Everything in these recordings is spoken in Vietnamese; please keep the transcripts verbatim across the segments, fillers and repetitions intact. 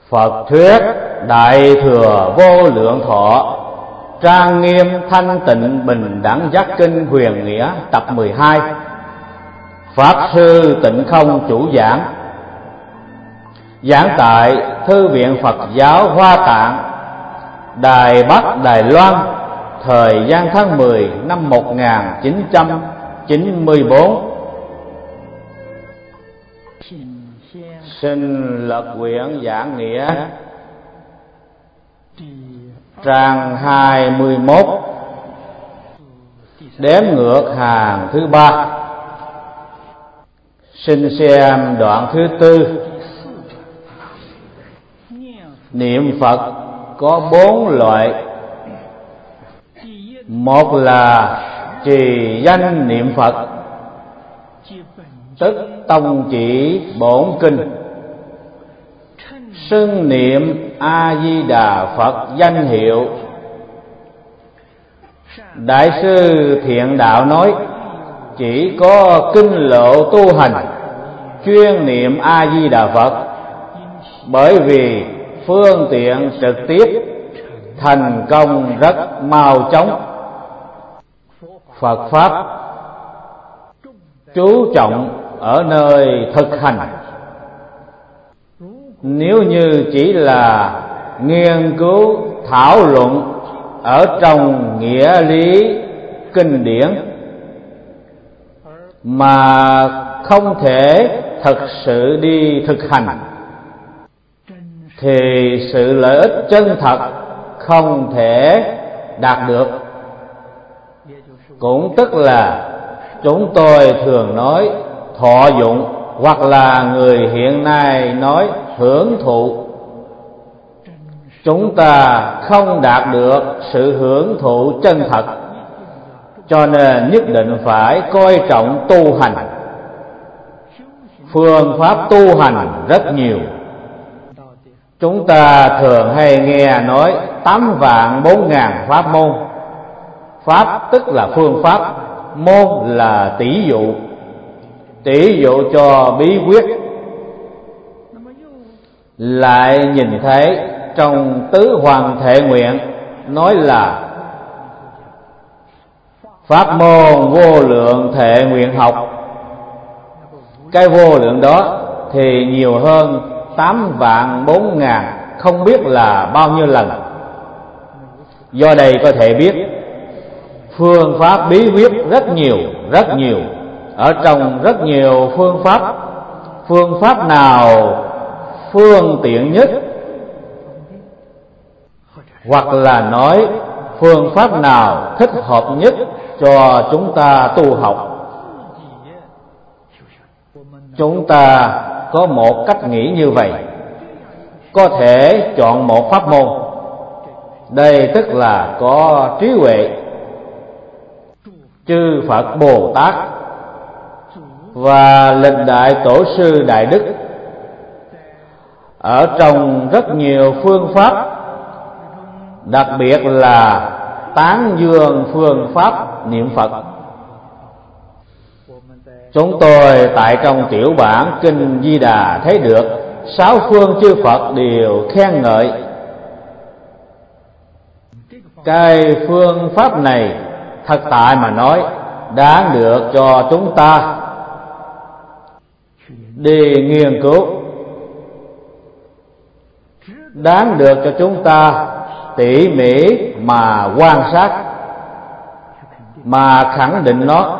Phật thuyết Đại Thừa Vô Lượng Thọ Trang Nghiêm Thanh Tịnh Bình Đẳng Giác Kinh Huyền Nghĩa tập mười hai. Pháp Sư Tịnh Không chủ giảng. Giảng tại Thư viện Phật giáo Hoa Tạng, Đài Bắc, Đài Loan, thời gian tháng mười năm một nghìn chín trăm chín mươi bốn. Xin lật quyển giảng nghĩa trang hai mươi mốt, đếm ngược hàng thứ ba. Xin xem đoạn thứ tư. Niệm Phật có bốn loại. Một là trì danh niệm Phật, tức tông chỉ bổn kinh, xưng niệm A Di Đà Phật danh hiệu. Đại sư Thiện Đạo nói, chỉ có kinh lộ tu hành chuyên niệm A Di Đà Phật, bởi vì phương tiện trực tiếp, thành công rất mau chóng. Phật pháp chú trọng ở nơi thực hành. Nếu như chỉ là nghiên cứu thảo luận ở trong nghĩa lý kinh điển mà không thể thực sự đi thực hành, thì sự lợi ích chân thật không thể đạt được. Cũng tức là chúng tôi thường nói thọ dụng, hoặc là người hiện nay nói hưởng thụ. Chúng ta không đạt được sự hưởng thụ chân thật, cho nên nhất định phải coi trọng tu hành. Phương pháp tu hành rất nhiều. Chúng ta thường hay nghe nói tám vạn bốn ngàn pháp môn. Pháp tức là phương pháp, môn là tỷ dụ. Tỷ dụ cho bí quyết. Lại nhìn thấy trong tứ hoàng thệ nguyện nói là pháp môn vô lượng thệ nguyện học. Cái vô lượng đó thì nhiều hơn tám vạn bốn ngàn, không biết là bao nhiêu lần. Do đây có thể biết phương pháp bí quyết rất nhiều, rất nhiều. Ở trong rất nhiều phương pháp, phương pháp nào phương tiện nhất, hoặc là nói phương pháp nào thích hợp nhất cho chúng ta tu học. Chúng ta có một cách nghĩ như vậy, có thể chọn một pháp môn. Đây tức là có trí huệ. Chư Phật Bồ Tát và lịch đại tổ sư đại đức ở trong rất nhiều phương pháp, đặc biệt là tán dương phương pháp niệm Phật. Chúng tôi tại trong tiểu bản Kinh Di Đà thấy được sáu phương chư Phật đều khen ngợi. Cái phương pháp này thật tại mà nói đáng được cho chúng ta đi nghiên cứu, đáng được cho chúng ta tỉ mỉ mà quan sát, mà khẳng định nó.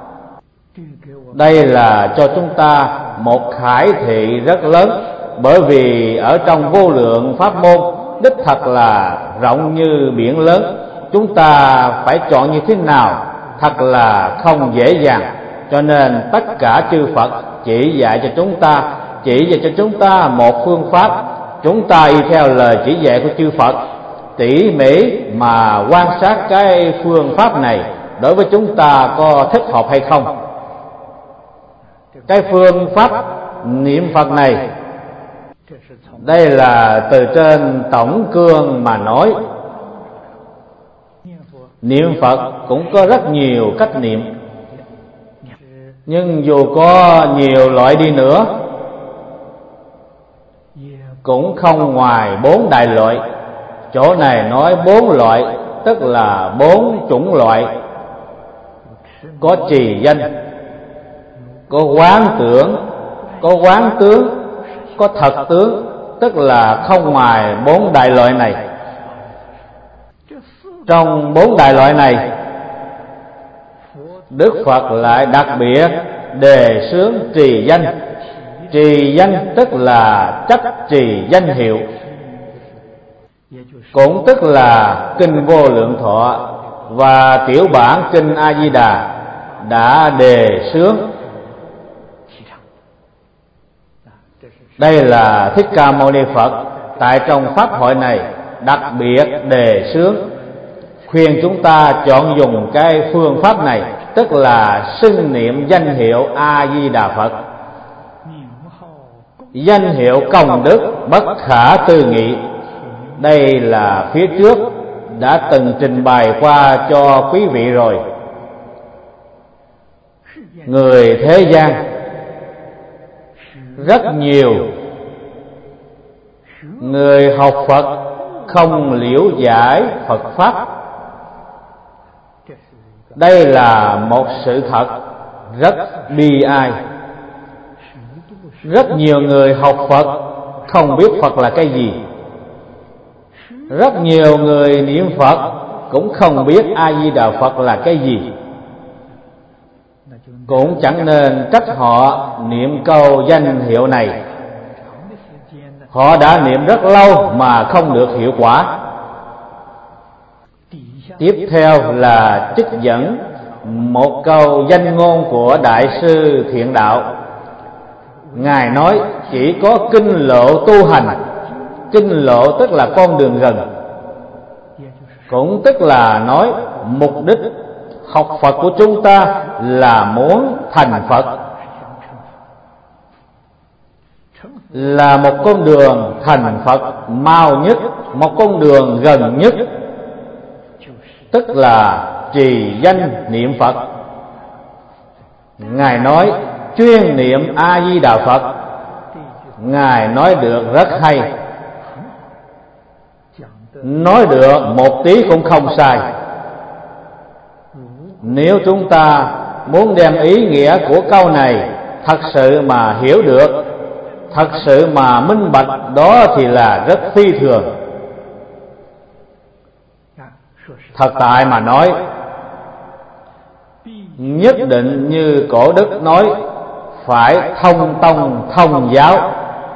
Đây là cho chúng ta một khải thị rất lớn, bởi vì ở trong vô lượng pháp môn đích thật là rộng như biển lớn. Chúng ta phải chọn như thế nào thật là không dễ dàng. Cho nên tất cả chư Phật chỉ dạy cho chúng ta, chỉ dạy cho chúng ta một phương pháp. Chúng ta y theo lời chỉ dạy của chư Phật, tỉ mỉ mà quan sát cái phương pháp này đối với chúng ta có thích hợp hay không. Cái phương pháp niệm Phật này, đây là từ trên tổng cương mà nói. Niệm Phật cũng có rất nhiều cách niệm, nhưng dù có nhiều loại đi nữa, cũng không ngoài bốn đại loại. Chỗ này nói bốn loại, tức là bốn chủng loại: có trì danh, có quán tưởng, có quán tướng, có thật tướng, tức là không ngoài bốn đại loại này. Trong bốn đại loại này, Đức Phật lại đặc biệt đề xướng trì danh. Trì danh tức là chấp trì danh hiệu, cũng tức là kinh Vô Lượng Thọ và tiểu bản kinh A Di Đà đã đề xướng. Đây là Thích Ca Mâu Ni Phật tại trong pháp hội này đặc biệt đề xướng, khuyên chúng ta chọn dùng cái phương pháp này, tức là xưng niệm danh hiệu A Di Đà Phật. Danh hiệu công đức bất khả tư nghị. Đây là phía trước đã từng trình bày qua cho quý vị rồi. Người thế gian rất nhiều người học Phật không liễu giải Phật pháp. Đây là một sự thật rất bi ai. Rất nhiều người học Phật không biết Phật là cái gì. Rất nhiều người niệm Phật cũng không biết A Di Đà Phật là cái gì. Cũng chẳng nên trách họ niệm câu danh hiệu này. Họ đã niệm rất lâu mà không được hiệu quả. Tiếp theo là trích dẫn một câu danh ngôn của Đại sư Thiện Đạo. Ngài nói chỉ có kinh lộ tu hành. Kinh lộ tức là con đường gần, cũng tức là nói mục đích học Phật của chúng ta là muốn thành Phật, là một con đường thành Phật mau nhất, một con đường gần nhất, tức là trì danh niệm Phật. Ngài nói chuyên niệm A Di Đà Phật. Ngài nói được rất hay, nói được một tí cũng không sai. Nếu chúng ta muốn đem ý nghĩa của câu này thật sự mà hiểu được, thật sự mà minh bạch, đó thì là rất phi thường. Thật tại mà nói, nhất định như Cổ Đức nói, phải thông tông thông giáo.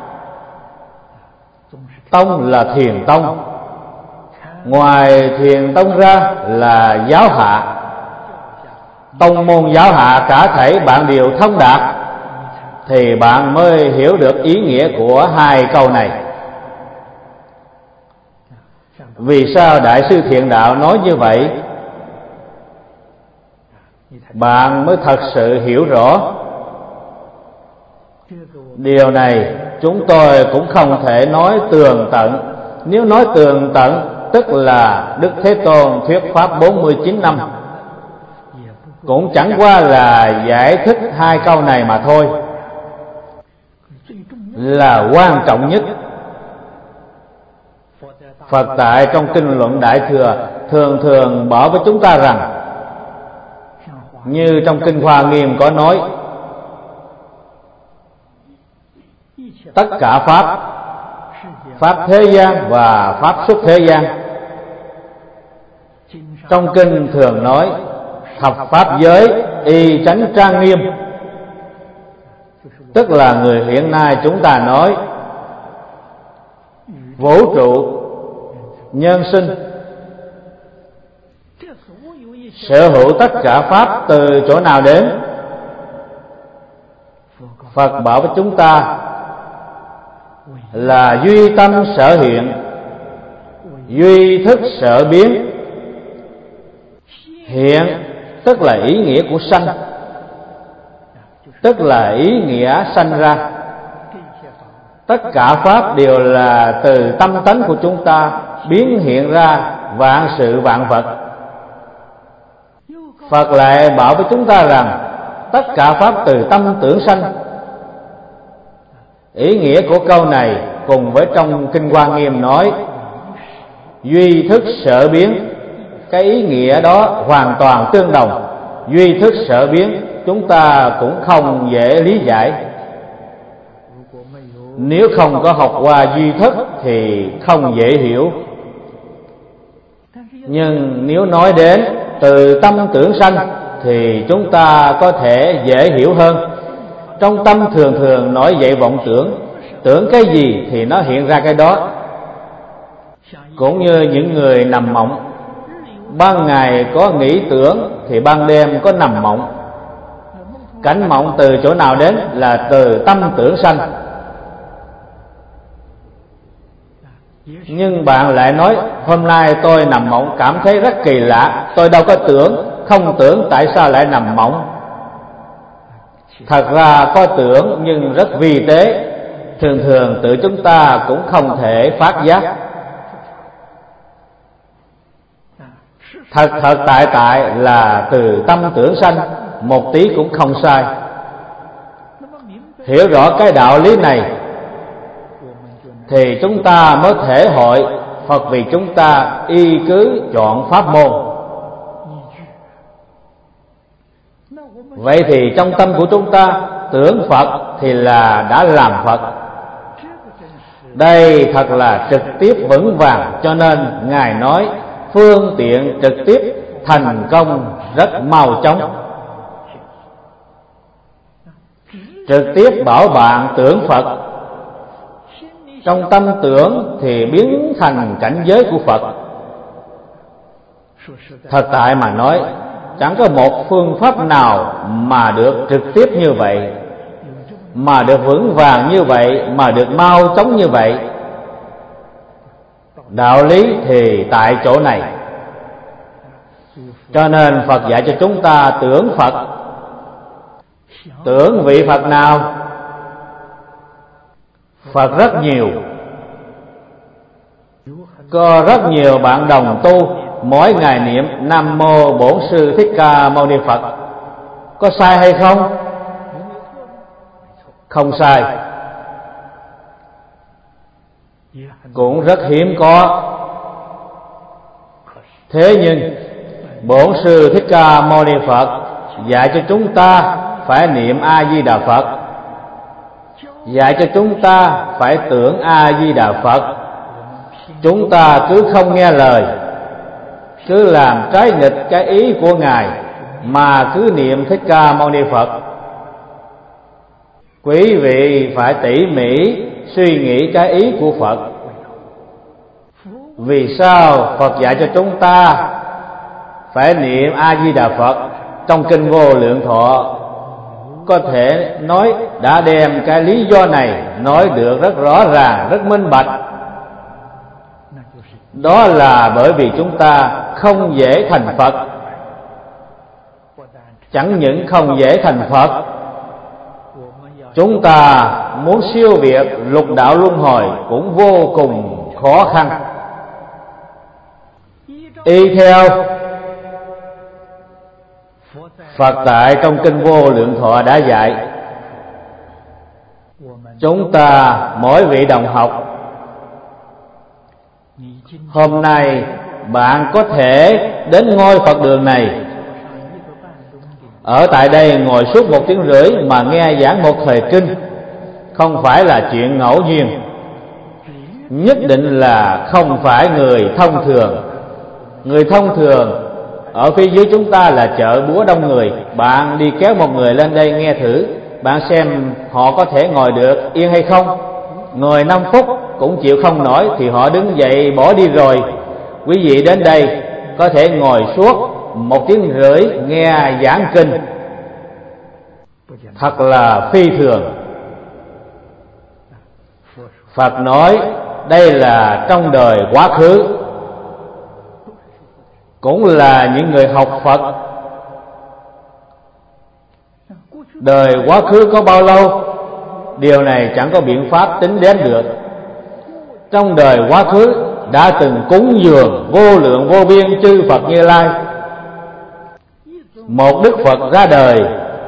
Tông là thiền tông, ngoài thiền tông ra là giáo hạ. Tông môn giáo hạ cả thảy bạn đều thông đạt, thì bạn mới hiểu được ý nghĩa của hai câu này. Vì sao Đại sư Thiện Đạo nói như vậy? Bạn mới thật sự hiểu rõ. Điều này chúng tôi cũng không thể nói tường tận. Nếu nói tường tận tức là Đức Thế Tôn thuyết pháp bốn mươi chín năm, cũng chẳng qua là giải thích hai câu này mà thôi. Là quan trọng nhất. Phật tại trong kinh luận Đại Thừa thường thường bảo với chúng ta rằng, như trong kinh Hoa Nghiêm có nói, tất cả pháp, pháp thế gian và pháp xuất thế gian. Trong kinh thường nói thập pháp giới y chánh trang nghiêm, tức là người hiện nay chúng ta nói vũ trụ, nhân sinh, sở hữu tất cả pháp từ chỗ nào đến? Phật bảo với chúng ta là duy tâm sở hiện, duy thức sở biến. Hiện tức là ý nghĩa của sanh, tức là ý nghĩa sanh ra. Tất cả pháp đều là từ tâm tánh của chúng ta biến hiện ra vạn sự vạn vật. Phật lại bảo với chúng ta rằng tất cả pháp từ tâm tưởng sanh. Ý nghĩa của câu này cùng với trong Kinh Hoa Nghiêm nói duy thức sở biến. Cái ý nghĩa đó hoàn toàn tương đồng. Duy thức sở biến chúng ta cũng không dễ lý giải. Nếu không có học qua duy thức thì không dễ hiểu. Nhưng nếu nói đến từ tâm tưởng sanh thì chúng ta có thể dễ hiểu hơn. Trong tâm thường thường nổi dậy vọng tưởng, tưởng cái gì thì nó hiện ra cái đó. Cũng như những người nằm mộng, ban ngày có nghĩ tưởng thì ban đêm có nằm mộng. Cảnh mộng từ chỗ nào đến? Là từ tâm tưởng sanh. Nhưng bạn lại nói hôm nay tôi nằm mộng cảm thấy rất kỳ lạ, tôi đâu có tưởng, không tưởng tại sao lại nằm mộng? Thật ra có tưởng nhưng rất vi tế, thường thường tự chúng ta cũng không thể phát giác. Thật thật tại tại là từ tâm tưởng sanh, một tí cũng không sai. Hiểu rõ cái đạo lý này thì chúng ta mới thể hội Phật vì chúng ta y cứ chọn pháp môn. Vậy thì trong tâm của chúng ta tưởng Phật thì là đã làm Phật. Đây thật là trực tiếp vững vàng, cho nên Ngài nói phương tiện trực tiếp thành công rất mau chóng. Trực tiếp bảo bạn tưởng Phật, trong tâm tưởng thì biến thành cảnh giới của Phật. Thật tại mà nói, chẳng có một phương pháp nào mà được trực tiếp như vậy, mà được vững vàng như vậy, mà được mau chóng như vậy. Đạo lý thì tại chỗ này. Cho nên Phật dạy cho chúng ta tưởng Phật. Tưởng vị Phật nào? Phật rất nhiều. Có rất nhiều bạn đồng tu mỗi ngày niệm Nam Mô Bổn Sư Thích Ca Mâu Ni Phật. Có sai hay không? Không sai. Cũng rất hiếm có. Thế nhưng Bổn Sư Thích Ca Mâu Ni Phật dạy cho chúng ta phải niệm A Di Đà Phật, dạy cho chúng ta phải tưởng A Di Đà Phật. Chúng ta cứ không nghe lời, cứ làm trái nghịch cái ý của Ngài mà cứ niệm Thích Ca Mâu Ni Phật. Quý vị phải tỉ mỉ suy nghĩ cái ý của Phật. Vì sao Phật dạy cho chúng ta phải niệm A Di Đà Phật? Trong Kinh Vô Lượng Thọ có thể nói đã đem cái lý do này nói được rất rõ ràng, rất minh bạch. Đó là bởi vì chúng ta không dễ thành Phật. Chẳng những không dễ thành Phật, chúng ta muốn siêu việt lục đạo luân hồi cũng vô cùng khó khăn. Y theo Phật tại trong Kinh Vô Lượng Thọ đã dạy, chúng ta mỗi vị đồng học, hôm nay bạn có thể đến ngôi Phật đường này, ở tại đây ngồi suốt một tiếng rưỡi mà nghe giảng một thời kinh, không phải là chuyện ngẫu nhiên. Nhất định là không phải người thông thường. Người thông thường ở phía dưới chúng ta là chợ búa đông người. Bạn đi kéo một người lên đây nghe thử, bạn xem họ có thể ngồi được yên hay không. Ngồi năm phút cũng chịu không nổi thì họ đứng dậy bỏ đi rồi. Quý vị đến đây có thể ngồi suốt một tiếng rưỡi nghe giảng kinh, thật là phi thường. Phật nói đây là trong đời quá khứ, cũng là những người học Phật. Đời quá khứ có bao lâu, điều này chẳng có biện pháp tính đến được. Trong đời quá khứ đã từng cúng dường vô lượng vô biên chư Phật Như Lai. Một Đức Phật ra đời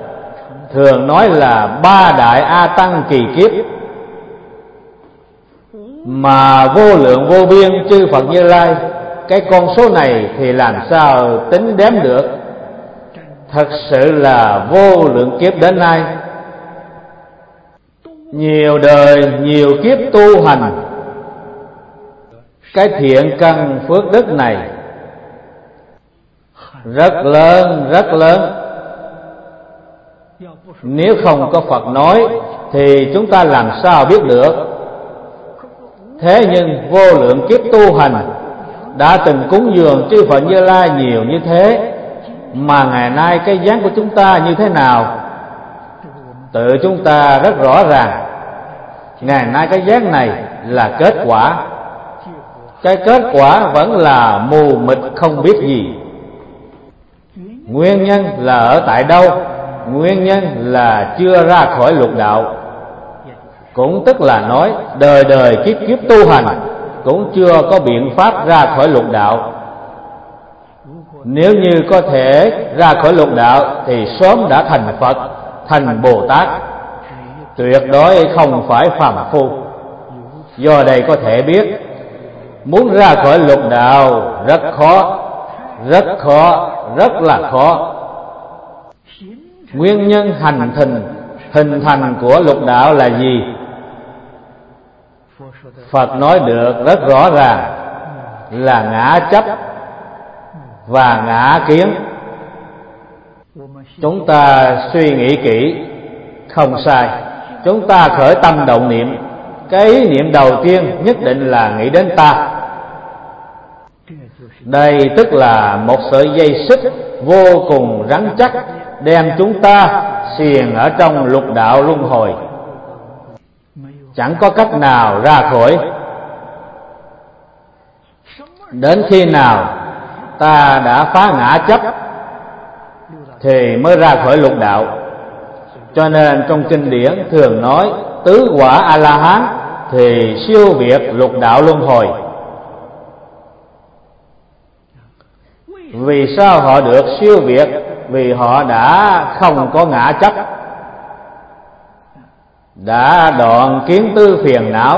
thường nói là ba đại A Tăng kỳ kiếp. Mà vô lượng vô biên chư Phật Như Lai, cái con số này thì làm sao tính đếm được. Thật sự là vô lượng kiếp đến nay, nhiều đời nhiều kiếp tu hành cái thiện căn phước đức này rất lớn, rất lớn. Nếu không có Phật nói thì chúng ta làm sao biết được. Thế nhưng vô lượng kiếp tu hành đã từng cúng dường chư Phật Như Lai nhiều như thế, mà ngày nay cái dáng của chúng ta như thế nào, tự chúng ta rất rõ ràng. Ngày nay cái dáng này là kết quả, cái kết quả vẫn là mù mịt không biết gì. Nguyên nhân là ở tại đâu? Nguyên nhân là chưa ra khỏi lục đạo. Cũng tức là nói đời đời kiếp kiếp tu hành cũng chưa có biện pháp ra khỏi lục đạo. Nếu như có thể ra khỏi lục đạo thì sớm đã thành Phật, thành Bồ Tát, tuyệt đối không phải phàm phu. Do đây có thể biết, muốn ra khỏi lục đạo rất khó, rất khó, rất là khó. Nguyên nhân hành hình hình thành của lục đạo là gì? Phật nói được rất rõ ràng là ngã chấp và ngã kiến. Chúng ta suy nghĩ kỹ không sai. Chúng ta khởi tâm động niệm, cái ý niệm đầu tiên nhất định là nghĩ đến ta. Đây tức là một sợi dây xích vô cùng rắn chắc, đem chúng ta xiềng ở trong lục đạo luân hồi, chẳng có cách nào ra khỏi. Đến khi nào ta đã phá ngã chấp thì mới ra khỏi lục đạo. Cho nên trong kinh điển thường nói tứ quả A-la-hán thì siêu việt lục đạo luân hồi. Vì sao họ được siêu việt? Vì họ đã không có ngã chấp, đã đoạn kiến tư phiền não,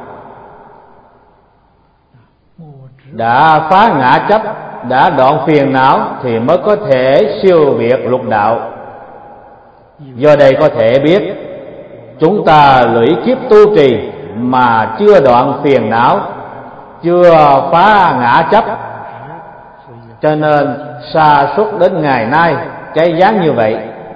đã phá ngã chấp, đã đoạn phiền não thì mới có thể siêu việt lục đạo. Do đây có thể biết, chúng ta lũy kiếp tu trì mà chưa đoạn phiền não, chưa phá ngã chấp, cho nên sa sút đến ngày nay cái dáng như vậy.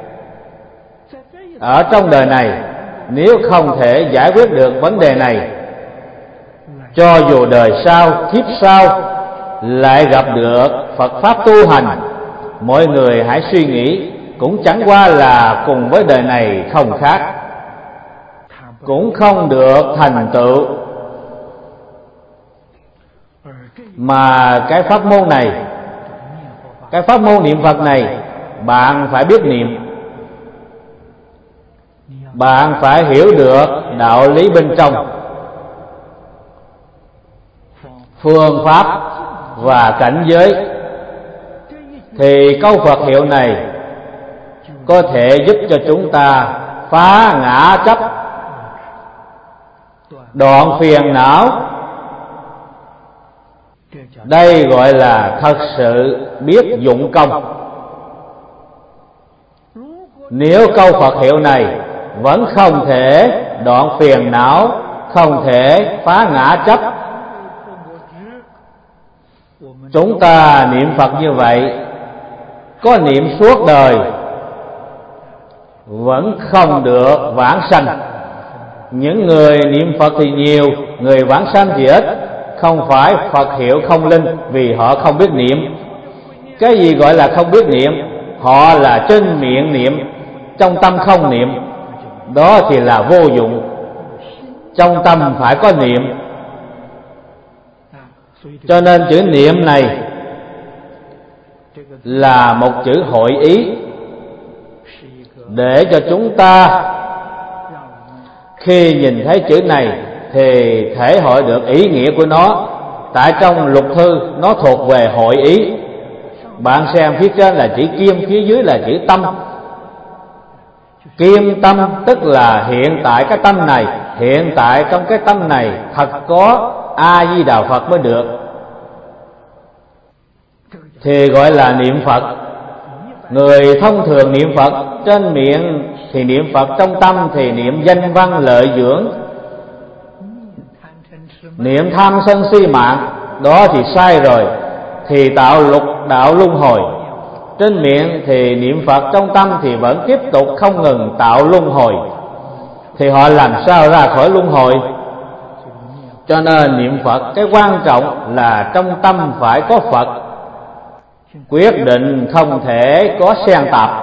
Ở trong đời này, nếu không thể giải quyết được vấn đề này, cho dù đời sau, kiếp sau lại gặp được Phật Pháp tu hành, mọi người hãy suy nghĩ, cũng chẳng qua là cùng với đời này không khác, cũng không được thành tựu. Mà cái pháp môn này, cái pháp môn niệm Phật này, bạn phải biết niệm, bạn phải hiểu được đạo lý bên trong, phương pháp và cảnh giới, thì câu Phật hiệu này có thể giúp cho chúng ta phá ngã chấp, đoạn phiền não. Đây gọi là thật sự biết dụng công. Nếu câu Phật hiệu này vẫn không thể đoạn phiền não, không thể phá ngã chấp, chúng ta niệm Phật như vậy, có niệm suốt đời vẫn không được vãng sanh. Những người niệm Phật thì nhiều, người vãng sanh thì ít. Không phải Phật hiệu không linh, vì họ không biết niệm. Cái gì gọi là không biết niệm? Họ là trên miệng niệm, trong tâm không niệm, đó thì là vô dụng. Trong tâm phải có niệm. Cho nên chữ niệm này là một chữ hội ý, để cho chúng ta khi nhìn thấy chữ này thì thể hội được ý nghĩa của nó. Tại trong lục thư nó thuộc về hội ý. Bạn xem phía trên là chữ kim, phía dưới là chữ tâm. Kim tâm tức là hiện tại cái tâm này hiện tại trong cái tâm này thật có A Di Đà Phật mới được, thì gọi là niệm Phật. Người thông thường niệm Phật trên miệng thì niệm Phật, trong tâm thì niệm danh văn lợi dưỡng. Niệm tham sân si mạng đó thì sai rồi, thì tạo lục đạo luân hồi. Trên miệng thì niệm Phật, trong tâm thì vẫn tiếp tục không ngừng tạo luân hồi, thì họ làm sao ra khỏi luân hồi? Cho nên niệm Phật cái quan trọng là trong tâm phải có Phật, quyết định không thể có xen tạp.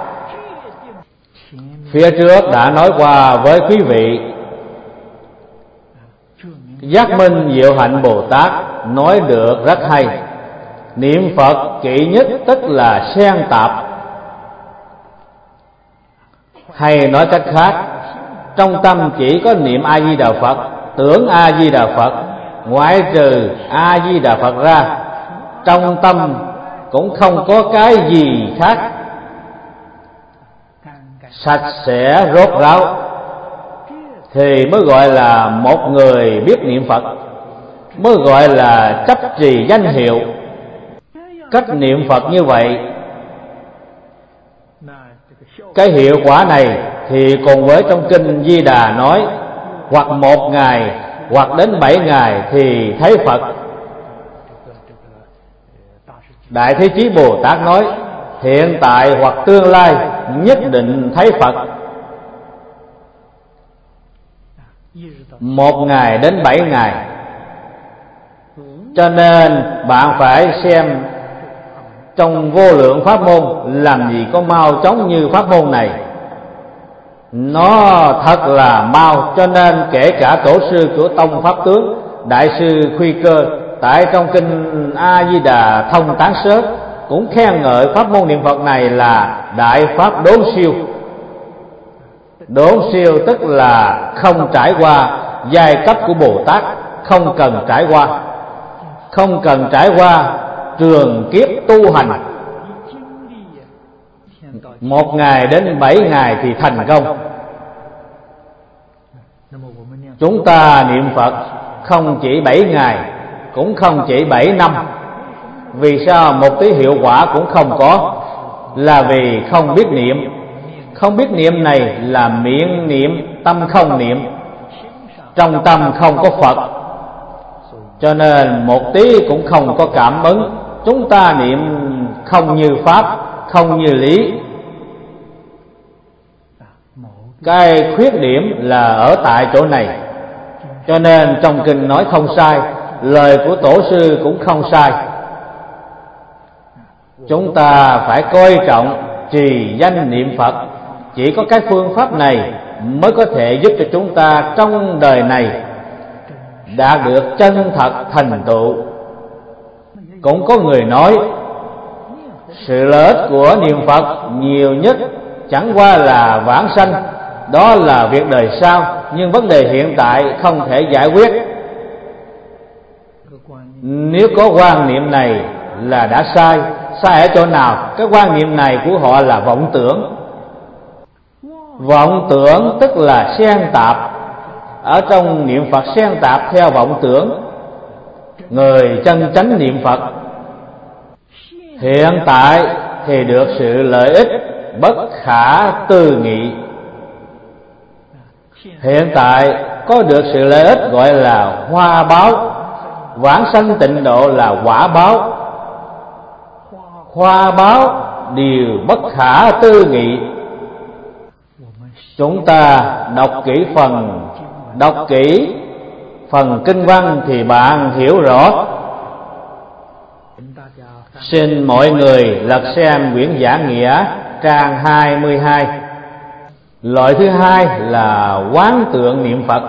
Phía trước đã nói qua với quý vị, Giác Minh Diệu Hạnh Bồ Tát nói được rất hay. Niệm Phật kỵ nhất tức là xen tạp, hay nói cách khác, trong tâm chỉ có niệm A Di Đà Phật, tưởng A Di Đà Phật, ngoại trừ A Di Đà Phật ra, trong tâm cũng không có cái gì khác, sạch sẽ rốt ráo, thì mới gọi là một người biết niệm Phật, mới gọi là chấp trì danh hiệu. Cách niệm Phật như vậy, cái hiệu quả này thì cùng với trong kinh Di Đà nói, hoặc một ngày hoặc đến bảy ngày thì thấy Phật. Đại Thế Chí Bồ Tát nói, hiện tại hoặc tương lai nhất định thấy Phật. Một ngày đến bảy ngày. Cho nên bạn phải xem trong vô lượng pháp môn, làm gì có mau chóng như pháp môn này. Nó thật là mau, cho nên kể cả tổ sư của tông Pháp Tướng Đại sư Khuy Cơ tại trong kinh A Di Đà Thông Tán Sớ cũng khen ngợi pháp môn niệm Phật này là đại pháp đốn siêu. Đốn siêu tức là không trải qua giai cấp của Bồ Tát, không cần trải qua, không cần trải qua trường kiếp tu hành. Một ngày đến bảy ngày thì thành công. Chúng ta niệm Phật không chỉ bảy ngày, cũng không chỉ bảy năm. Vì sao một tí hiệu quả cũng không có? Là vì không biết niệm. Không biết niệm này là miệng niệm, tâm không niệm, trong tâm không có Phật, cho nên một tí cũng không có cảm ứng. Chúng ta niệm không như pháp, không như lý. Cái khuyết điểm là ở tại chỗ này. Cho nên trong kinh nói không sai, lời của tổ sư cũng không sai. Chúng ta phải coi trọng trì danh niệm Phật. Chỉ có cái phương pháp này mới có thể giúp cho chúng ta trong đời này đạt được chân thật thành tựu. Cũng có người nói sự lợi ích của niệm Phật nhiều nhất chẳng qua là vãng sanh, đó là việc đời sau, nhưng vấn đề hiện tại không thể giải quyết. Nếu có quan niệm này là đã sai. Sai ở chỗ nào? Cái quan niệm này của họ là vọng tưởng. Vọng tưởng tức là xen tạp. Ở trong niệm Phật xen tạp theo vọng tưởng. Người chân chánh niệm Phật hiện tại thì được sự lợi ích bất khả tư nghị. Hiện tại có được sự lợi ích gọi là hoa báo, vãng sanh tịnh độ là quả báo. Hoa báo đều bất khả tư nghị. Chúng ta đọc kỹ phần đọc kỹ phần kinh văn thì bạn hiểu rõ. Xin mọi người lật xem quyển Giảng Nghĩa trang hai mươi hai. Loại thứ hai là quán tượng niệm Phật.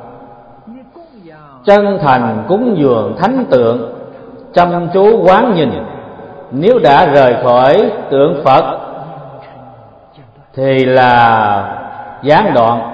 Chân thành cúng dường thánh tượng, chăm chú quán nhìn. Nếu đã rời khỏi tượng Phật thì là gián đoạn.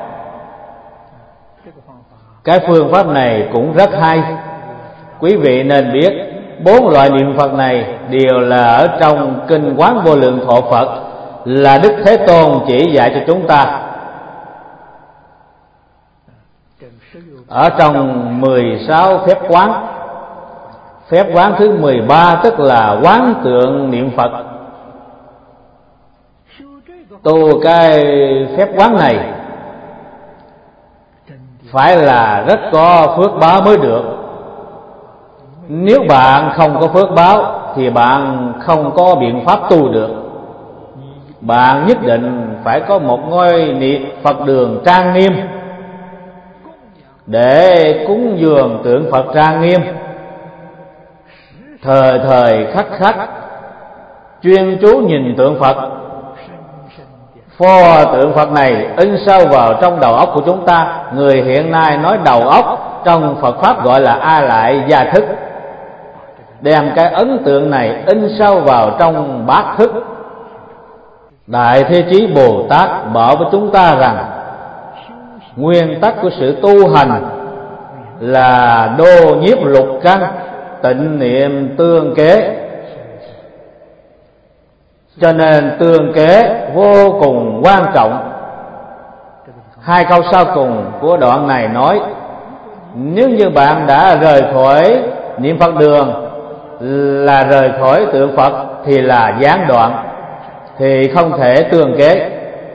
Cái phương pháp này cũng rất hay. Quý vị nên biết bốn loại niệm Phật này đều là ở trong kinh Quán Vô Lượng Thọ Phật, là Đức Thế Tôn chỉ dạy cho chúng ta. ở trong mười sáu phép quán. Phép quán thứ mười ba tức là quán tượng niệm Phật. Tu cái phép quán này phải là rất có phước báo mới được. Nếu bạn không có phước báo thì bạn không có biện pháp tu được. Bạn nhất định phải có một ngôi niệm Phật đường trang nghiêm để cúng dường tượng Phật trang nghiêm, thời thời khắc khắc chuyên chú nhìn tượng Phật. Pho tượng Phật này in sâu vào trong đầu óc của chúng ta. Người hiện nay nói đầu óc, trong Phật pháp gọi là A Lại Gia Thức. Đem cái ấn tượng này in sâu vào trong bát thức. Đại Thế Chí Bồ Tát bảo với chúng ta rằng nguyên tắc của sự tu hành là đô nhiếp lục căn, tịnh niệm tương kế. Cho nên tương kế vô cùng quan trọng. Hai câu sau cùng của đoạn này nói: nếu như bạn đã rời khỏi niệm Phật đường, là rời khỏi tượng Phật, thì là gián đoạn, thì không thể tương kế.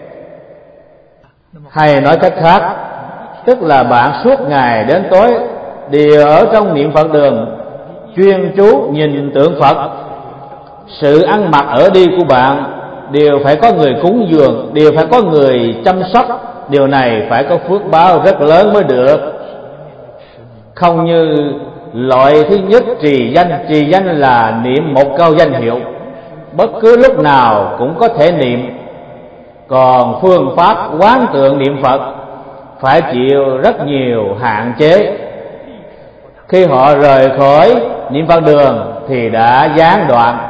Hay nói cách khác, tức là bạn suốt ngày đến tối đều ở trong niệm Phật đường, chuyên chú nhìn tượng Phật. Sự ăn mặc ở đi của bạn đều phải có người cúng dường, đều phải có người chăm sóc. Điều này phải có phước báo rất lớn mới được. Không như loại thứ nhất trì danh. Trì danh là niệm một câu danh hiệu, bất cứ lúc nào cũng có thể niệm. Còn phương pháp quán tượng niệm Phật phải chịu rất nhiều hạn chế. Khi họ rời khỏi niệm Phật đường thì đã gián đoạn.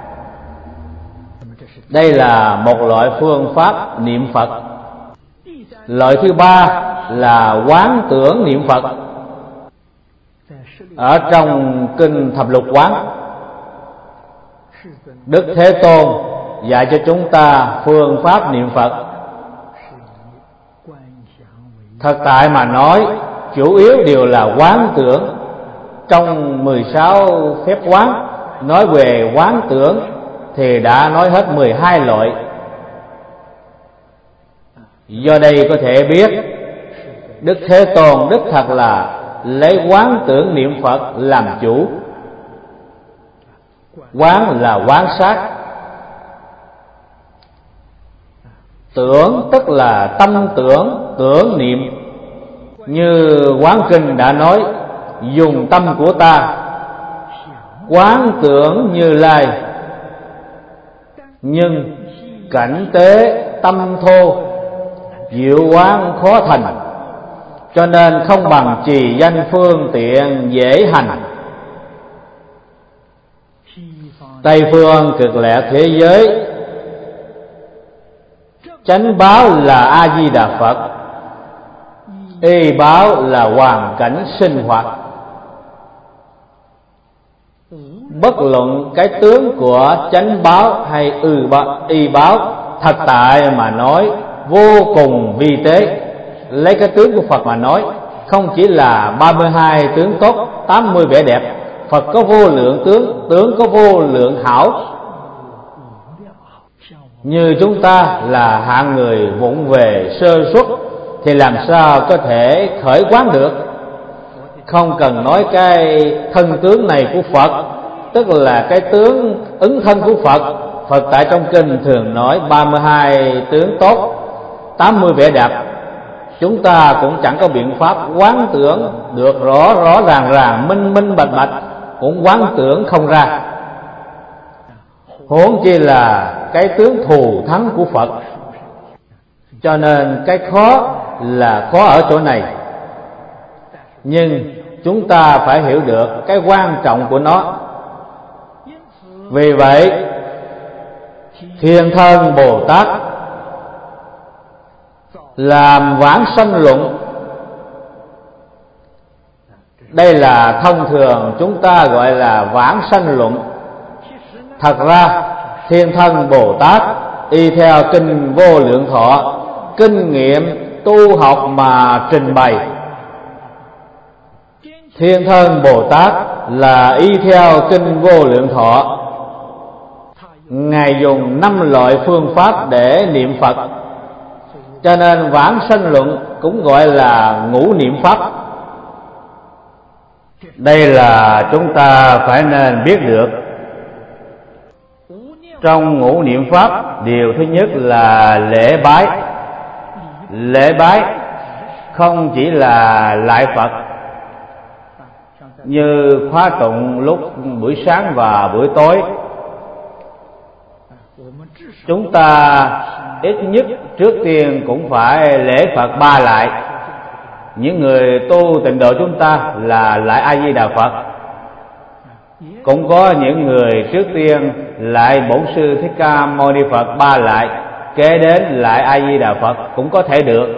Đây là một loại phương pháp niệm Phật. Loại thứ ba là quán tưởng niệm Phật. Ở trong kinh Thập Lục Quán, Đức Thế Tôn dạy cho chúng ta phương pháp niệm Phật. Thật tại mà nói, chủ yếu đều là quán tưởng. Trong mười sáu phép quán nói về quán tưởng thì đã nói hết mười hai loại. Do đây có thể biết Đức Thế Tôn đích thật là lấy quán tưởng niệm Phật làm chủ. Quán là quán sát, tưởng tức là tâm tưởng, tưởng niệm. Như Quán Kinh đã nói: dùng tâm của ta quán tưởng Như Lai, nhưng cảnh tế tâm thô, diệu quán khó thành. Cho nên không bằng trì danh phương tiện dễ hành. Tây phương cực lạc thế giới, chánh báo là A Di Đà Phật, y báo là hoàn cảnh sinh hoạt. Bất luận cái tướng của chánh báo hay ư báo, y báo, thật tại mà nói vô cùng vi tế. Lấy cái tướng của Phật mà nói, không chỉ là ba mươi hai tướng tốt, tám mươi vẻ đẹp. Phật có vô lượng tướng, tướng có vô lượng hảo. Như chúng ta là hạng người vụng về sơ suất thì làm sao có thể khởi quán được. Không cần nói cái thân tướng này của Phật, tức là cái tướng ứng thân của Phật. Phật tại trong kinh thường nói ba mươi hai tướng tốt, tám mươi vẻ đẹp. Chúng ta cũng chẳng có biện pháp quán tưởng được rõ rõ ràng ràng, minh minh bạch bạch, cũng quán tưởng không ra. Huống chi là cái tướng thù thắng của Phật. Cho nên cái khó là khó ở chỗ này. Nhưng chúng ta phải hiểu được cái quan trọng của nó. Vì vậy Thiên Thân Bồ Tát làm vãng sanh luận. Đây là thông thường chúng ta gọi là vãng sanh luận. Thật ra Thiên Thân Bồ Tát y theo kinh Vô Lượng Thọ, kinh nghiệm tu học mà trình bày. Thiên Thân Bồ Tát là y theo kinh Vô Lượng Thọ, Ngài dùng năm loại phương pháp để niệm Phật, cho nên Vãng Sanh Luận cũng gọi là ngũ niệm pháp. Đây là chúng ta phải nên biết được. Trong ngũ niệm pháp, điều thứ nhất là lễ bái. Lễ bái không chỉ là lại Phật như khóa tụng lúc buổi sáng và buổi tối. Chúng ta ít nhất trước tiên cũng phải lễ Phật ba lại. Những người tu tịnh độ chúng ta là lại A Di Đà Phật. Cũng có những người trước tiên lại Bổn Sư Thích Ca Mâu Ni Phật ba lại, kế đến lại A Di Đà Phật cũng có thể được.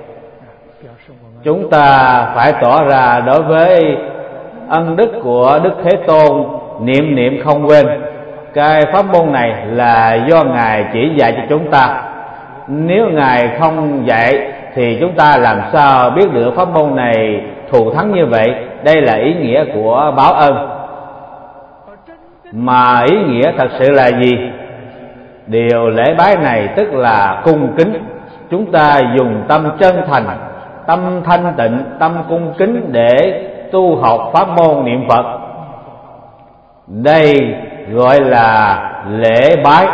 Chúng ta phải tỏ ra đối với ân đức của Đức Thế Tôn, niệm niệm không quên. Cái pháp môn này là do Ngài chỉ dạy cho chúng ta. Nếu Ngài không dạy thì chúng ta làm sao biết được pháp môn này thù thắng như vậy? Đây là ý nghĩa của báo ân. Mà ý nghĩa thật sự là gì? Điều lễ bái này tức là cung kính. Chúng ta dùng tâm chân thành, tâm thanh tịnh, tâm cung kính để tu học pháp môn niệm Phật. Đây gọi là lễ bái.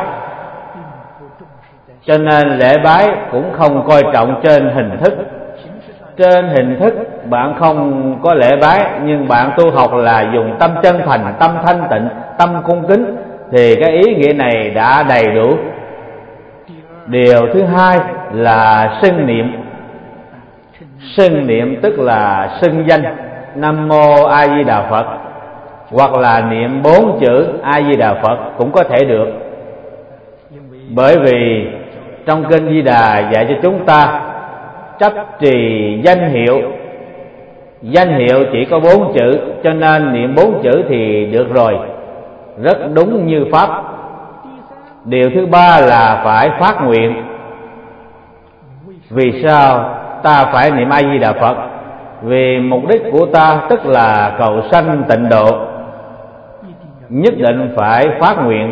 Cho nên lễ bái cũng không coi trọng trên hình thức. Trên hình thức bạn không có lễ bái, nhưng bạn tu học là dùng tâm chân thành, tâm thanh tịnh, tâm cung kính, thì cái ý nghĩa này đã đầy đủ. Điều thứ hai là xưng niệm. Xưng niệm tức là xưng danh Nam Mô A Di Đà Phật, hoặc là niệm bốn chữ A Di Đà Phật cũng có thể được. Bởi vì trong kinh Di Đà dạy cho chúng ta chấp trì danh hiệu. Danh hiệu chỉ có bốn chữ, cho nên niệm bốn chữ thì được rồi, rất đúng như pháp. Điều thứ ba là phải phát nguyện. Vì sao ta phải niệm A Di Đà Phật? Vì mục đích của ta tức là cầu sanh tịnh độ, nhất định phải phát nguyện.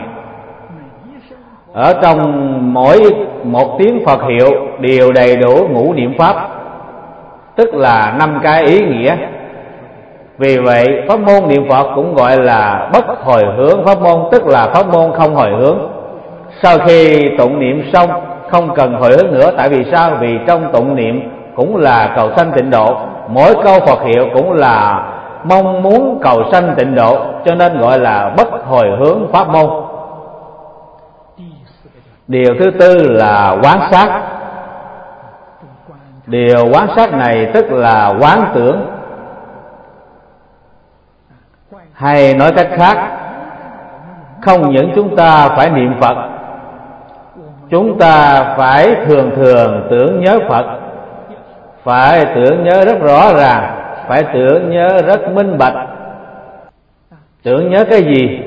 Ở trong mỗi một tiếng Phật hiệu đều đầy đủ ngũ niệm pháp, tức là năm cái ý nghĩa. Vì vậy pháp môn niệm Phật cũng gọi là bất hồi hướng pháp môn, tức là pháp môn không hồi hướng. Sau khi tụng niệm xong không cần hồi hướng nữa. Tại vì sao? Vì trong tụng niệm cũng là cầu sanh tịnh độ, mỗi câu Phật hiệu cũng là mong muốn cầu sanh tịnh độ, cho nên gọi là bất hồi hướng pháp môn. Điều thứ tư là quán sát. Điều quán sát này tức là quán tưởng. Hay nói cách khác, không những chúng ta phải niệm Phật, chúng ta phải thường thường tưởng nhớ Phật, phải tưởng nhớ rất rõ ràng, phải tưởng nhớ rất minh bạch. Tưởng nhớ cái gì?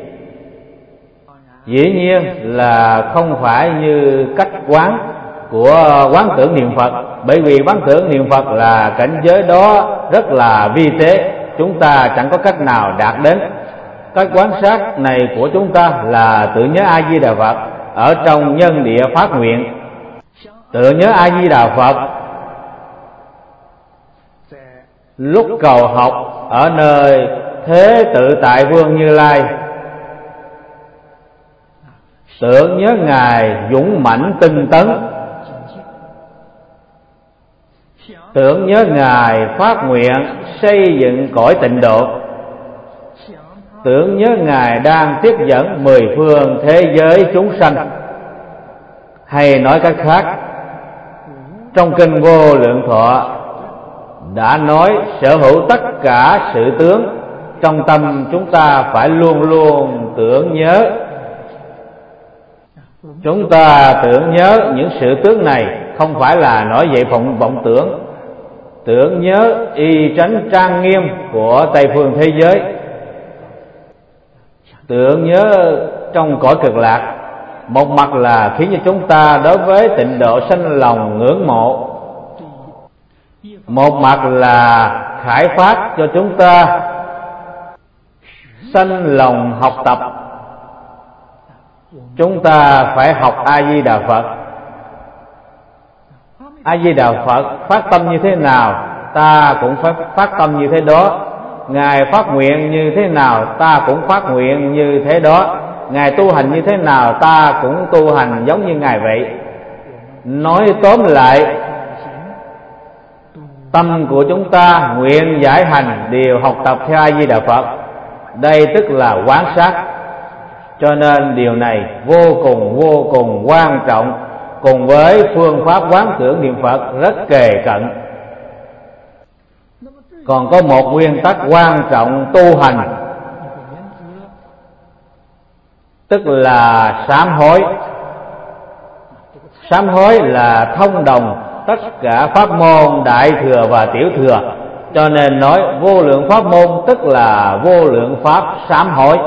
Dĩ nhiên là không phải như cách quán của quán tưởng niệm Phật. Bởi vì quán tưởng niệm Phật là cảnh giới đó rất là vi tế, chúng ta chẳng có cách nào đạt đến. Cách quán sát này của chúng ta là tưởng nhớ A Di Đà Phật ở trong nhân địa phát nguyện. Tưởng nhớ A Di Đà Phật lúc cầu học ở nơi Thế Tự Tại Vương Như Lai. Tưởng nhớ Ngài dũng mãnh tinh tấn. Tưởng nhớ Ngài phát nguyện xây dựng cõi tịnh độ. Tưởng nhớ Ngài đang tiếp dẫn mười phương thế giới chúng sanh. Hay nói cách khác, trong kinh Vô Lượng Thọ đã nói sở hữu tất cả sự tướng, trong tâm chúng ta phải luôn luôn tưởng nhớ. Chúng ta tưởng nhớ những sự tướng này không phải là nói vậy vọng vọng tưởng. Tưởng nhớ y tránh trang nghiêm của Tây phương thế giới. Tưởng nhớ trong cõi cực lạc, một mặt là khiến cho chúng ta đối với tịnh độ sanh lòng ngưỡng mộ, một mặt là khải phát cho chúng ta sanh lòng học tập. Chúng ta phải học A Di Đà Phật. A Di Đà Phật phát tâm như thế nào, ta cũng phải phát tâm như thế đó. Ngài phát nguyện như thế nào, ta cũng phát nguyện như thế đó. Ngài tu hành như thế nào, ta cũng tu hành giống như Ngài vậy. Nói tóm lại, tâm của chúng ta nguyện giải hành đều học tập theo A Di Đà Phật. Đây tức là quán sát. Cho nên điều này vô cùng vô cùng quan trọng, cùng với phương pháp quán tưởng niệm Phật rất kề cận. Còn có một nguyên tắc quan trọng tu hành, tức là sám hối. Sám hối là thông đồng tất cả pháp môn đại thừa và tiểu thừa, cho nên nói vô lượng pháp môn tức là vô lượng pháp sám hối.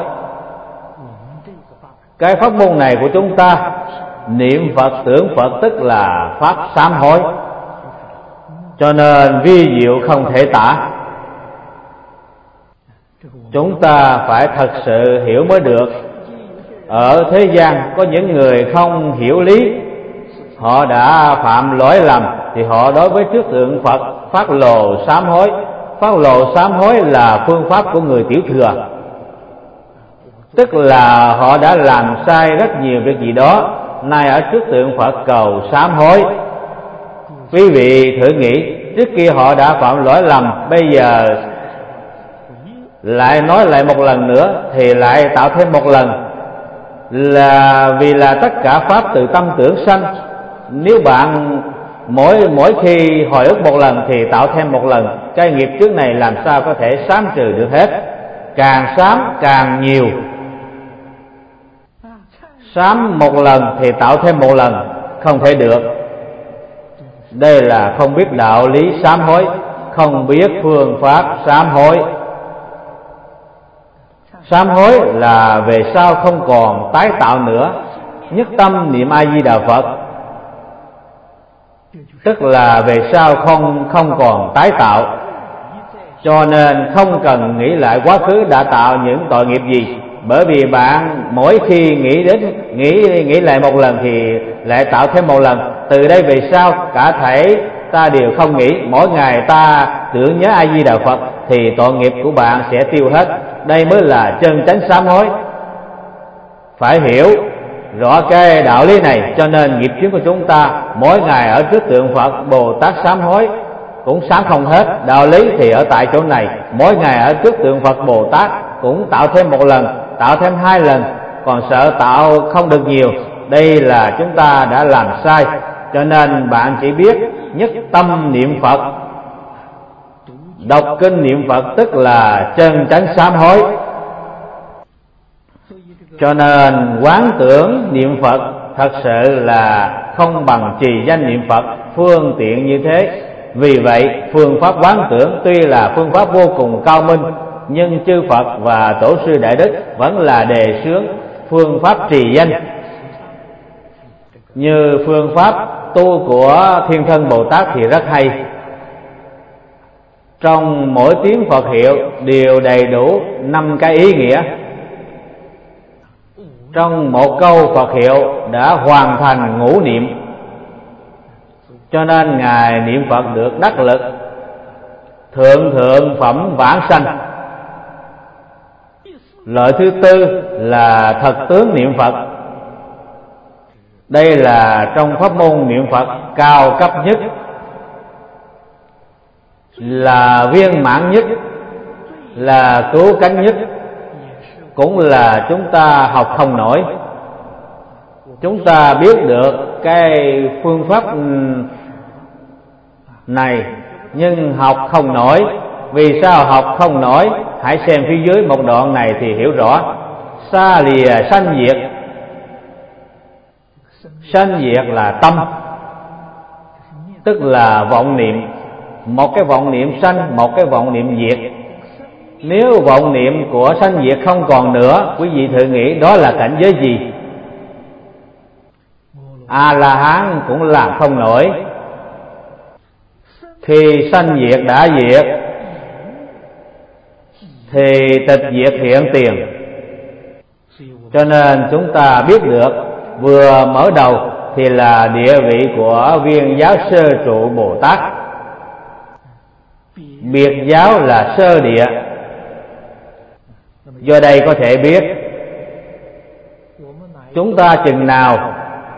Cái pháp môn này của chúng ta, niệm Phật tưởng Phật tức là pháp sám hối, cho nên vi diệu không thể tả. Chúng ta phải thật sự hiểu mới được. Ở thế gian có những người không hiểu lý, họ đã phạm lỗi lầm thì họ đối với trước tượng Phật phát lồ sám hối. Phát lồ sám hối là phương pháp của người tiểu thừa, tức là họ đã làm sai rất nhiều việc gì đó, nay ở trước tượng Phật cầu sám hối. Quý vị thử nghĩ, trước kia họ đã phạm lỗi lầm, bây giờ lại nói lại một lần nữa thì lại tạo thêm một lần, là vì là tất cả pháp từ tâm tưởng sanh. Nếu bạn mỗi mỗi khi hồi ức một lần thì tạo thêm một lần, cái nghiệp trước này làm sao có thể sám trừ được hết. Càng sám càng nhiều, sám một lần thì tạo thêm một lần, không thể được. Đây là không biết đạo lý sám hối, không biết phương pháp sám hối. Sám hối là về sau không còn tái tạo nữa, nhất tâm niệm A Di Đà Phật, tức là về sau không không còn tái tạo. Cho nên không cần nghĩ lại quá khứ đã tạo những tội nghiệp gì, bởi vì bạn mỗi khi nghĩ đến nghĩ nghĩ lại một lần thì lại tạo thêm một lần. Từ đây về sau cả thảy ta đều không nghĩ, mỗi ngày ta tưởng nhớ A Di Đà Phật thì tội nghiệp của bạn sẽ tiêu hết. Đây mới là chân chánh sám hối. Phải hiểu rõ cái đạo lý này, cho nên nghiệp chướng của chúng ta mỗi ngày ở trước tượng Phật Bồ Tát sám hối cũng sám không hết. Đạo lý thì ở tại chỗ này, mỗi ngày ở trước tượng Phật Bồ Tát cũng tạo thêm một lần, tạo thêm hai lần, còn sợ tạo không được nhiều. Đây là chúng ta đã làm sai. Cho nên bạn chỉ biết nhất tâm niệm Phật, đọc kinh niệm Phật tức là chân chánh sám hối. Cho nên quán tưởng niệm Phật thật sự là không bằng trì danh niệm Phật phương tiện như thế. Vì vậy phương pháp quán tưởng tuy là phương pháp vô cùng cao minh, nhưng chư Phật và tổ sư đại đức vẫn là đề xướng phương pháp trì danh. Như phương pháp tu của Thiên Thân Bồ Tát thì rất hay. Trong mỗi tiếng Phật hiệu đều đầy đủ năm cái ý nghĩa. Trong một câu Phật hiệu đã hoàn thành ngũ niệm, cho nên Ngài niệm Phật được đắc lực thượng thượng phẩm vãng sanh. Loại thứ tư là thật tướng niệm Phật. Đây là trong pháp môn niệm Phật cao cấp nhất, là viên mãn nhất, là cứu cánh nhất, cũng là chúng ta học không nổi. Chúng ta biết được cái phương pháp này nhưng học không nổi. Vì sao học không nổi? Hãy xem phía dưới một đoạn này thì hiểu rõ. Xa lìa sanh diệt. Sanh diệt là tâm, tức là vọng niệm. Một cái vọng niệm sanh, một cái vọng niệm diệt. Nếu vọng niệm của sanh diệt không còn nữa, quý vị thử nghĩ đó là cảnh giới gì? A-la-hán cũng làm không nổi. Khi sanh diệt đã diệt, thì tịch diệt hiện tiền. Cho nên chúng ta biết được vừa mở đầu thì là địa vị của Viên Giáo Sơ Trụ Bồ Tát, biệt giáo là sơ địa. Do đây có thể biết chúng ta chừng nào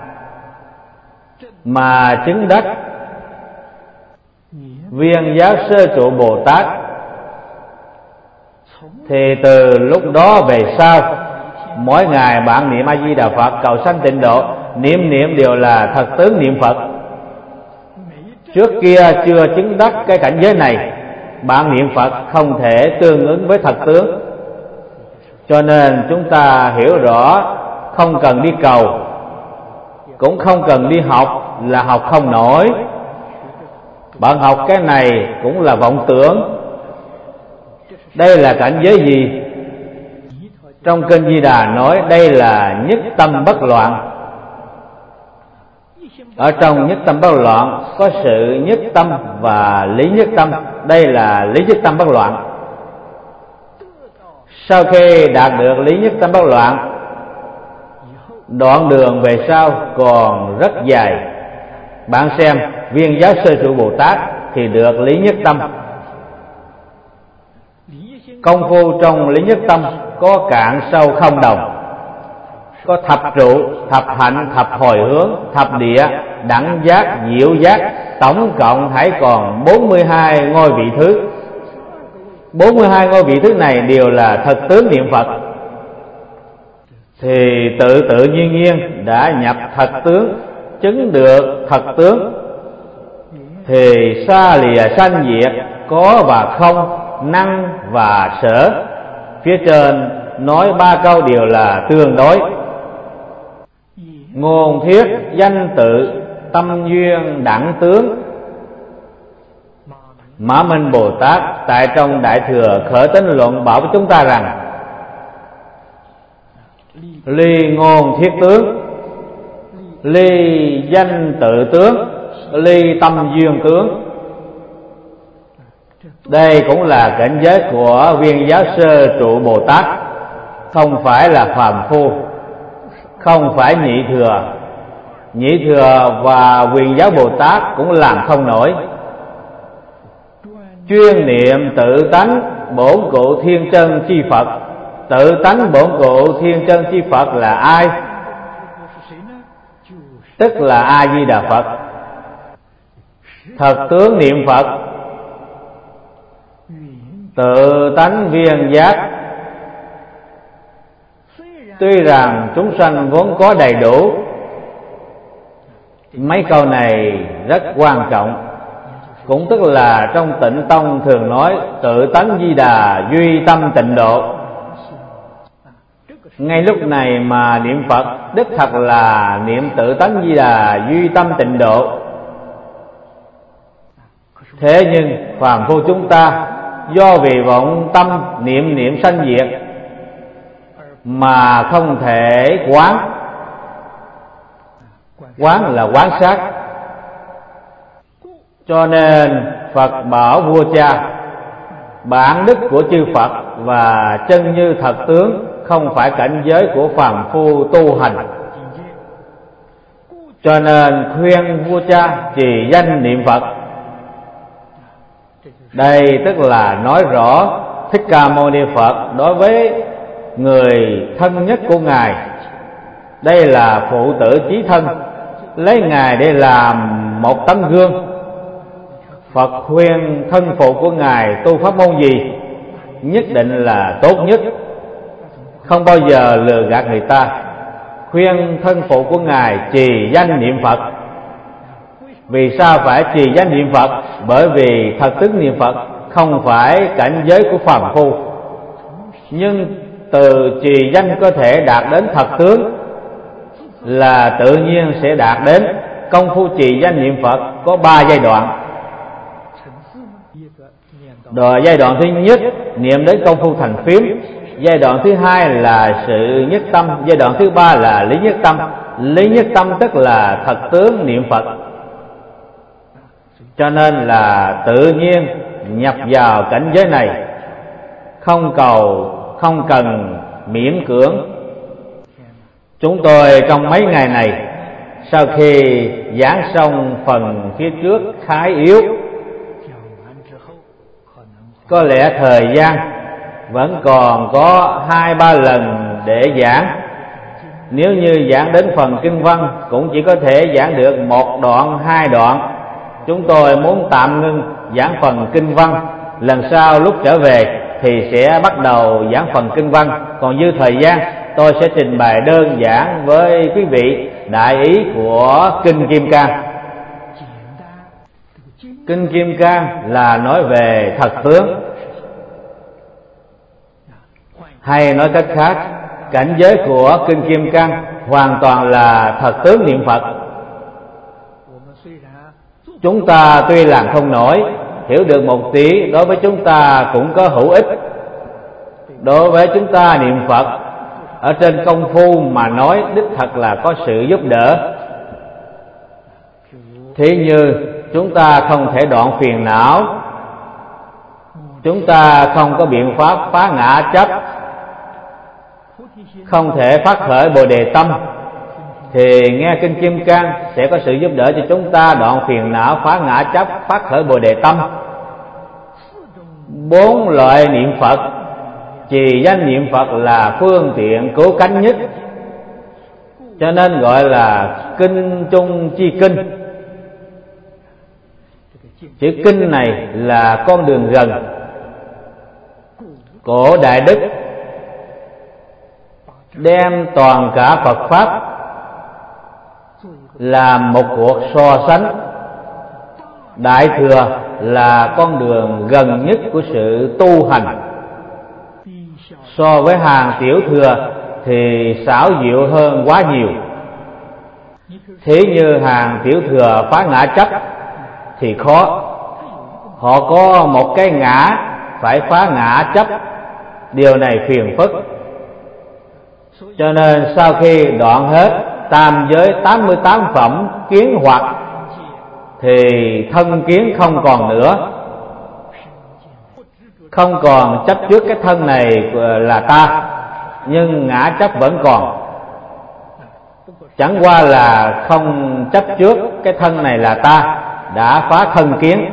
mà chứng đắc Viên Giáo Sơ Trụ Bồ Tát thì từ lúc đó về sau, mỗi ngày bạn niệm A Di Đà Phật cầu sanh tịnh độ, niệm niệm đều là thật tướng niệm Phật. Trước kia chưa chứng đắc cái cảnh giới này, bạn niệm Phật không thể tương ứng với thật tướng. Cho nên chúng ta hiểu rõ, không cần đi cầu, cũng không cần đi học, là học không nổi. Bạn học cái này cũng là vọng tưởng. Đây là cảnh giới gì? Trong Kinh Di Đà nói đây là nhất tâm bất loạn. Ở trong nhất tâm bất loạn có sự nhất tâm và lý nhất tâm. Đây là lý nhất tâm bất loạn. Sau khi đạt được lý nhất tâm bất loạn, đoạn đường về sau còn rất dài. Bạn xem Viên Giáo Sơ Trụ Bồ Tát thì được lý nhất tâm. Công phu trong lý nhất tâm có cạn sâu không đồng, có thập trụ, thập hạnh, thập hồi hướng, thập địa, đẳng giác, diệu giác, tổng cộng hãy còn bốn mươi hai ngôi vị thứ. bốn mươi hai ngôi vị thứ này đều là thật tướng niệm Phật. Thì tự tự nhiên nhiên đã nhập thật tướng, chứng được thật tướng, thì xa lìa sanh diệt, có và không, năng và sở. Phía trên nói ba câu đều là tương đối. Ngôn thuyết danh tự tâm duyên đẳng tướng. Mã Minh Bồ Tát tại trong Đại Thừa Khởi Tín Luận bảo với chúng ta rằng ly ngôn thiết tướng, ly danh tự tướng, ly tâm duyên tướng. Đây cũng là cảnh giới của Viên Giáo Sơ Trụ Bồ Tát, không phải là phàm phu, không phải nhị thừa. Nhị thừa và Quyền Giáo Bồ Tát cũng làm không nổi. Chuyên niệm tự tánh bổn cụ thiên chân chi Phật. Tự tánh bổn cụ thiên chân chi Phật là ai? Tức là A Di Đà Phật. Thật tướng niệm Phật, tự tánh viên giác. Tuy rằng chúng sanh vốn có đầy đủ. Mấy câu này rất quan trọng, cũng tức là trong Tịnh Tông thường nói tự tánh Di Đà duy tâm tịnh độ. Ngay lúc này mà niệm Phật đích thật là niệm tự tánh Di Đà duy tâm tịnh độ. Thế nhưng phàm phu chúng ta do vì vọng tâm niệm niệm sanh diệt mà không thể quán. Quán là quán sát. Cho nên Phật bảo vua cha, bản đức của chư Phật và chân như thật tướng không phải cảnh giới của phàm phu tu hành. Cho nên khuyên vua cha trì danh niệm Phật. Đây tức là nói rõ Thích Ca Mâu Ni Phật đối với người thân nhất của Ngài, đây là phụ tử chí thân, lấy Ngài để làm một tấm gương. Phật khuyên thân phụ của Ngài tu pháp môn gì nhất định là tốt nhất, không bao giờ lừa gạt người ta. Khuyên thân phụ của Ngài trì danh niệm Phật. Vì sao phải trì danh niệm Phật? Bởi vì thật tướng niệm Phật không phải cảnh giới của phàm phu, nhưng từ trì danh có thể đạt đến thật tướng là tự nhiên sẽ đạt đến. Công phu trì danh niệm Phật có ba giai đoạn. Rồi giai đoạn thứ nhất niệm đến công phu thành phiếm, giai đoạn thứ hai là sự nhất tâm, giai đoạn thứ ba là lý nhất tâm. Lý nhất tâm tức là thật tướng niệm Phật. Cho nên là tự nhiên nhập vào cảnh giới này. không cầu, không cần miễn cưỡng. Chúng tôi trong mấy ngày này, sau khi giảng xong phần phía trước khá yếu, có lẽ thời gian vẫn còn có hai ba lần để giảng. Nếu như giảng đến phần kinh văn cũng chỉ có thể giảng được một đoạn, hai đoạn. Chúng tôi muốn tạm ngưng giảng phần kinh văn. Lần sau lúc trở về thì sẽ bắt đầu giảng phần kinh văn. Còn dư thời gian tôi sẽ trình bày đơn giản với quý vị đại ý của Kinh Kim Cang. Kinh Kim Cang là nói về thật tướng, hay nói cách khác, cảnh giới của Kinh Kim Cang hoàn toàn là thật tướng niệm Phật. Chúng ta tuy làm không nổi, hiểu được một tí, đối với chúng ta cũng có hữu ích. Đối với chúng ta niệm Phật ở trên công phu mà nói, đích thật là có sự giúp đỡ. Thí như chúng ta không thể đoạn phiền não, chúng ta không có biện pháp phá ngã chấp, không thể phát khởi Bồ Đề tâm, thì nghe Kinh Kim Cang sẽ có sự giúp đỡ cho chúng ta đoạn phiền não, phá ngã chấp, phát khởi Bồ Đề tâm. Bốn loại niệm Phật, trì danh niệm Phật là phương tiện cứu cánh nhất, cho nên gọi là kinh trung chi kinh. Chữ kinh này là con đường gần. Cổ Đại Đức đem toàn cả Phật Pháp làm một cuộc so sánh. Đại Thừa là con đường gần nhất của sự tu hành. So với hàng Tiểu Thừa thì xảo diệu hơn quá nhiều. Thế như hàng Tiểu Thừa phá ngã chấp thì khó. Họ có một cái ngã phải phá ngã chấp, điều này phiền phức. Cho nên sau khi đoạn hết tam giới tám mươi tám phẩm kiến hoặc thì thân kiến không còn nữa, không còn chấp trước cái thân này là ta, nhưng ngã chấp vẫn còn. Chẳng qua là không chấp trước cái thân này là ta, đã phá thân kiến,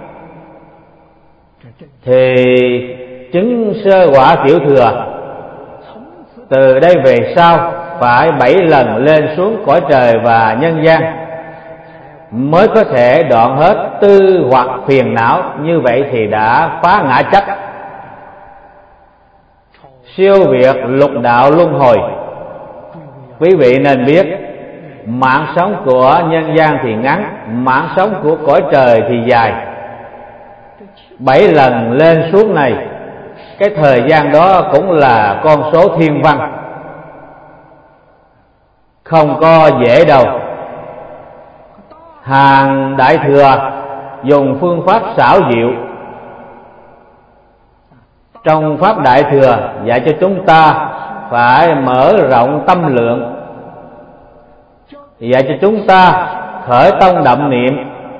thì chứng sơ quả Tiểu Thừa từ đây về sau phải bảy lần lên xuống cõi trời và nhân gian mới có thể đoạn hết tư hoặc phiền não. Như vậy thì đã phá ngã chấp, siêu việt lục đạo luân hồi. Quý vị nên biết, mạng sống của nhân gian thì ngắn, mạng sống của cõi trời thì dài. Bảy lần lên xuống này, cái thời gian đó cũng là con số thiên văn, không có dễ đâu. Hàng Đại Thừa dùng phương pháp xảo diệu. Trong pháp Đại Thừa dạy cho chúng ta phải mở rộng tâm lượng, dạy cho chúng ta khởi tông đậm niệm,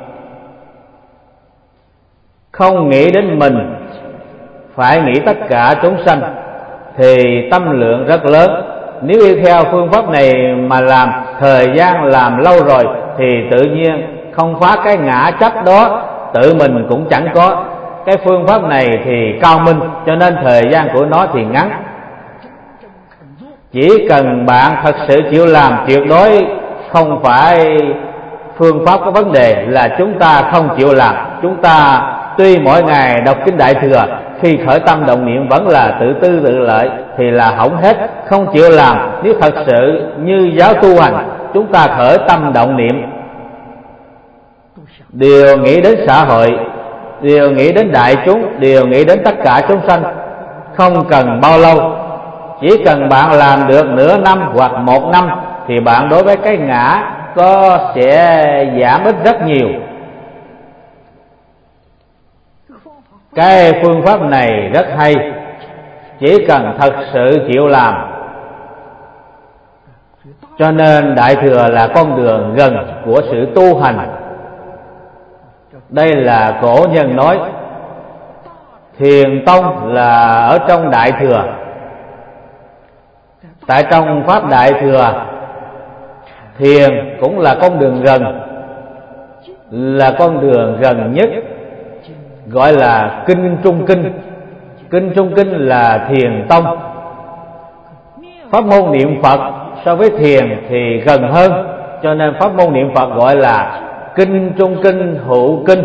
không nghĩ đến mình, phải nghĩ tất cả chúng sanh, thì tâm lượng rất lớn. Nếu yêu theo phương pháp này mà làm, thời gian làm lâu rồi thì tự nhiên không phá cái ngã chấp đó, tự mình cũng chẳng có. Cái phương pháp này thì cao minh, cho nên thời gian của nó thì ngắn. Chỉ cần bạn thật sự chịu làm, tuyệt đối không phải phương pháp có vấn đề là chúng ta không chịu làm. Chúng ta tuy mỗi ngày đọc Kinh Đại Thừa, khi khởi tâm động niệm vẫn là tự tư tự lợi thì là hỏng hết, không chịu làm. Nếu thật sự như giáo tu hành, chúng ta khởi tâm động niệm đều nghĩ đến xã hội, đều nghĩ đến đại chúng, đều nghĩ đến tất cả chúng sanh, không cần bao lâu. Chỉ cần bạn làm được nửa năm hoặc một năm thì bạn đối với cái ngã có sẽ giảm ít rất nhiều. Cái phương pháp này rất hay, chỉ cần thật sự chịu làm. Cho nên Đại Thừa là con đường gần của sự tu hành. Đây là cổ nhân nói, Thiền tông là ở trong Đại Thừa. Tại trong Pháp Đại Thừa, thiền cũng là con đường gần, là con đường gần nhất, gọi là kinh trung kinh. Kinh trung kinh là thiền tông. Pháp môn niệm Phật so với thiền thì gần hơn, cho nên pháp môn niệm Phật gọi là kinh trung kinh hữu kinh.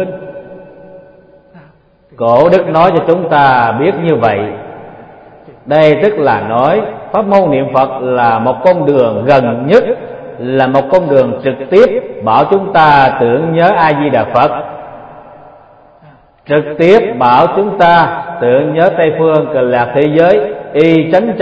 Cổ đức nói cho chúng ta biết như vậy. Đây tức là nói pháp môn niệm Phật là một con đường gần nhất, là một con đường trực tiếp bảo chúng ta tưởng nhớ A Di Đà Phật, trực tiếp bảo chúng ta tưởng nhớ Tây phương Cực Lạc thế giới y chánh